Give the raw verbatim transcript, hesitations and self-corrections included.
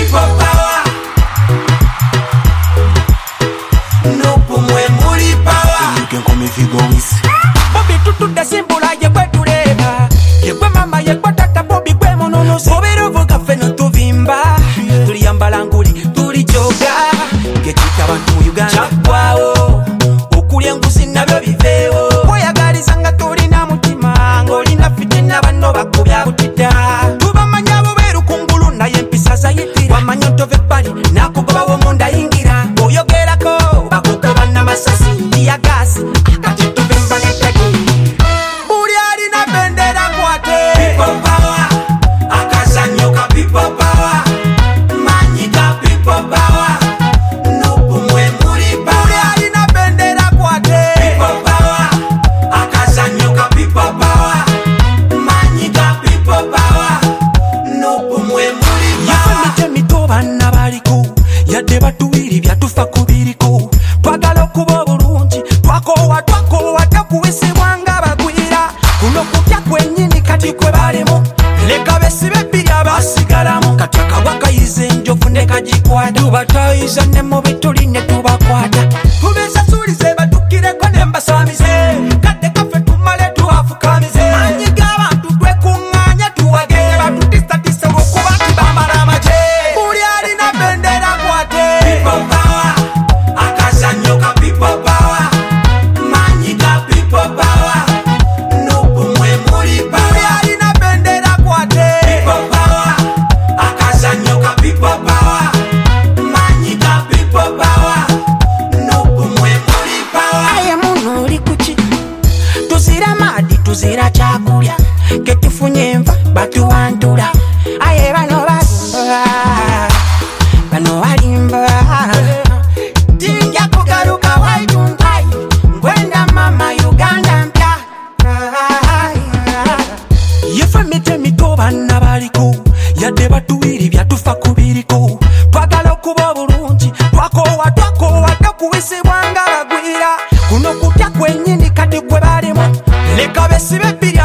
people power. No pumwe muri power. You can come if you go with. Bobby tutu da simbola ye kwe tureba. Ye kwe mama ye kwe tata Bobby kwe monono. Bobby rovo kafe no tuvimba. Tuli yambala nguli tuli joga. Gekita bantu mu Uganda chakwao. Okulya nguzi nabyo biveewo. Oyagaliza nga tolina mutima ng'olina fitina banno bakubya butida. Tubamanya bubeeru kungulu naye empisa zayitira. Wamanya ontove ebbali nakugobawo munda yingira. Oyogerako bakugoba n'amasasi ya gasi. Kati tuvimba n'ettagi. Buli alina bendera kwate. People power. Akazanyo ka people power. Manyi ka people power. No pumwe muri power. Buli alina bendera kwate. People power. Akazanyo ka people power. Manyi ka people power. No pumwe muri power. Yafumite mito banna baliko. Yadde batuwiri byatufa kubiriko. Twagala okuba obulungi. Twakowa twakowa takuwisibwa nga bagwira. Kuno kutya kwennyini kati kwe balimu. Leka besibe bbiri abasigalamu. Kati akawakayiza enjovu ne kagikwata. Tubatayiza ne mu bituli ne tubakwata. Tubesasuulize batukireko ne mbasamize. Kadde kaffe tumale tuwafukamize. Manyi g'abantu twekuŋŋaanya tuwage. Batutiisatiisa olw'okuba tibambala amaje. Buli alina bendera kwate. People power. Akazanyo ka people power. Manyi ka people power. No pumwe muri Buli power. alina bendera kwate. People power. Akazanyo ka people power. Manyi ka people power. No pumwe muri power. Aye muno oli kuki? Tuzira maadi tuzira kyakulya. Ke tufunye enva batuwantula. Aye bano balimba. Bano balimba. Tinja kugaruka waituntai. Ngwenda mama Uganda mpya. Yefemite mito banna baliko. Yadde batuwiri byatufa kubiriko. Twagala okuba obulungi. Twakowa twakowa takuwisibwa nga bagwira. Kuno kutya kwennyini kati kwe balimu. Leka besibe bbiri